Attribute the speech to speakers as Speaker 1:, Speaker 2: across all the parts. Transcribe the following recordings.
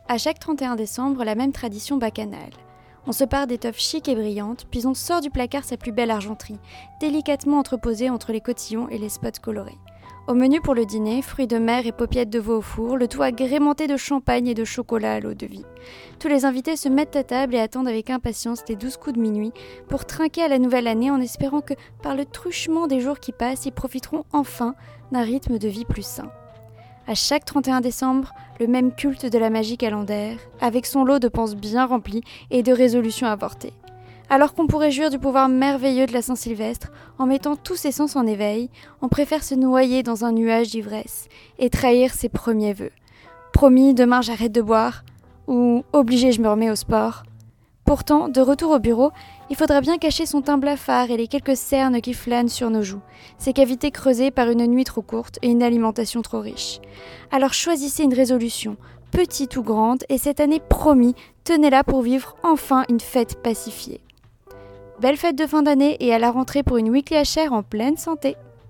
Speaker 1: À chaque 31 décembre, la même tradition bacchanale. On se pare d'étoffes chic et brillantes, puis on sort du placard sa plus belle argenterie, délicatement entreposée entre les cotillons et les spots colorés. Au menu pour le dîner, fruits de mer et paupiettes de veau au four, le tout agrémenté de champagne et de chocolat à l'eau de vie. Tous les invités se mettent à table et attendent avec impatience les 12 coups de minuit pour trinquer à la nouvelle année en espérant que, par le truchement des jours qui passent, ils profiteront enfin d'un rythme de vie plus sain. À chaque 31 décembre, le même culte de la magie calendaire, avec son lot de penses bien remplies et de résolutions avortées. Alors qu'on pourrait jouir du pouvoir merveilleux de la Saint-Sylvestre, en mettant tous ses sens en éveil, on préfère se noyer dans un nuage d'ivresse et trahir ses premiers vœux. Promis, demain j'arrête de boire, ou obligé je me remets au sport. Pourtant, de retour au bureau, il faudra bien cacher son teint blafard et les quelques cernes qui flânent sur nos joues, ces cavités creusées par une nuit trop courte et une alimentation trop riche. Alors choisissez une résolution, petite ou grande, et cette année promis, tenez-la pour vivre enfin une fête pacifiée. Belle fête de fin d'année et à la rentrée pour une Weekly HR en pleine santé.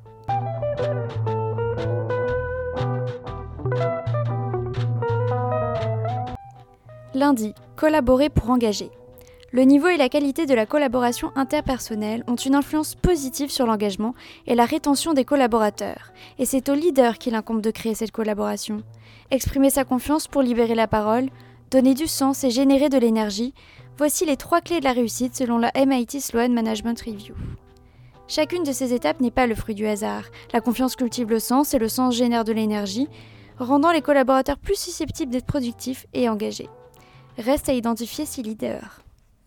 Speaker 1: Lundi, collaborer pour engager. Le niveau et la qualité de la collaboration interpersonnelle ont une influence positive sur l'engagement et la rétention des collaborateurs. Et c'est au leader qu'il incombe de créer cette collaboration. Exprimer sa confiance pour libérer la parole, donner du sens et générer de l'énergie, voici les 3 clés de la réussite selon la MIT Sloan Management Review. Chacune de ces étapes n'est pas le fruit du hasard. La confiance cultive le sens et le sens génère de l'énergie, rendant les collaborateurs plus susceptibles d'être productifs et engagés. Reste à identifier ces leaders.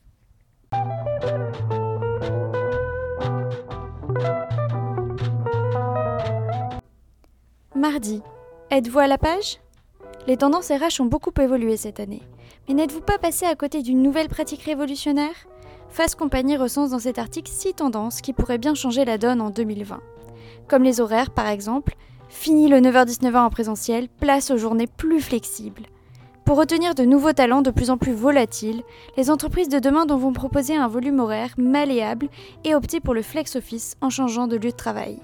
Speaker 1: Mardi, êtes-vous à la page ? Les tendances RH ont beaucoup évolué cette année. Mais n'êtes-vous pas passé à côté d'une nouvelle pratique révolutionnaire ? Fast Company recense dans cet article 6 tendances qui pourraient bien changer la donne en 2020. Comme les horaires par exemple, fini le 9h-19h en présentiel, place aux journées plus flexibles. Pour retenir de nouveaux talents de plus en plus volatiles, les entreprises de demain devront proposer un volume horaire malléable et opter pour le flex office en changeant de lieu de travail.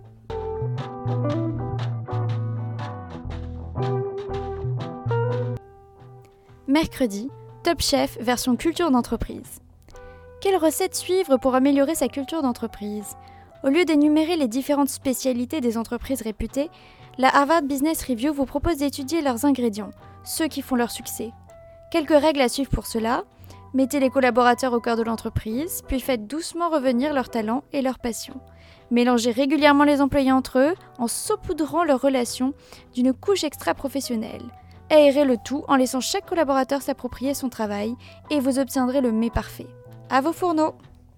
Speaker 1: Mercredi, Top Chef version culture d'entreprise. Quelle recette suivre pour améliorer sa culture d'entreprise ? Au lieu d'énumérer les différentes spécialités des entreprises réputées, la Harvard Business Review vous propose d'étudier leurs ingrédients, ceux qui font leur succès. Quelques règles à suivre pour cela. Mettez les collaborateurs au cœur de l'entreprise, puis faites doucement revenir leurs talents et leurs passions. Mélangez régulièrement les employés entre eux en saupoudrant leurs relations d'une couche extra-professionnelle. Aérez le tout en laissant chaque collaborateur s'approprier son travail et vous obtiendrez le mets parfait. À vos fourneaux!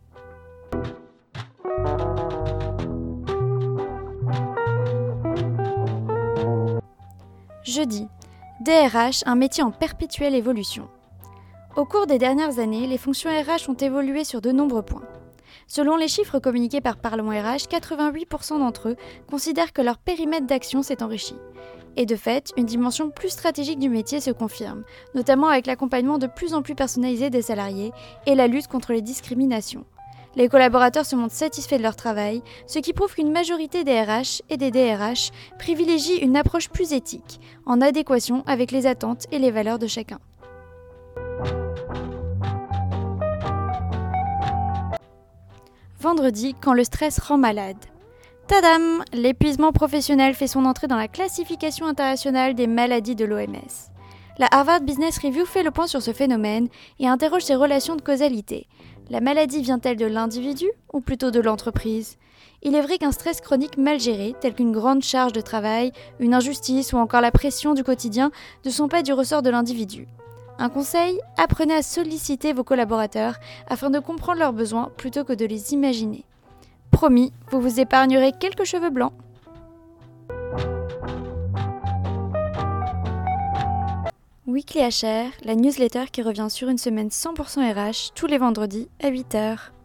Speaker 1: Jeudi, DRH, un métier en perpétuelle évolution. Au cours des dernières années, les fonctions RH ont évolué sur de nombreux points. Selon les chiffres communiqués par Parlons RH, 88% d'entre eux considèrent que leur périmètre d'action s'est enrichi. Et de fait, une dimension plus stratégique du métier se confirme, notamment avec l'accompagnement de plus en plus personnalisé des salariés et la lutte contre les discriminations. Les collaborateurs se montrent satisfaits de leur travail, ce qui prouve qu'une majorité des RH et des DRH privilégient une approche plus éthique, en adéquation avec les attentes et les valeurs de chacun. Vendredi, quand le stress rend malade. Tadam! L'épuisement professionnel fait son entrée dans la classification internationale des maladies de l'OMS. La Harvard Business Review fait le point sur ce phénomène et interroge ses relations de causalité. La maladie vient-elle de l'individu ou plutôt de l'entreprise ? Il est vrai qu'un stress chronique mal géré, tel qu'une grande charge de travail, une injustice ou encore la pression du quotidien, ne sont pas du ressort de l'individu. Un conseil, apprenez à solliciter vos collaborateurs afin de comprendre leurs besoins plutôt que de les imaginer. Promis, vous vous épargnerez quelques cheveux blancs. Weekly HR, la newsletter qui revient sur une semaine 100% RH tous les vendredis à 8h.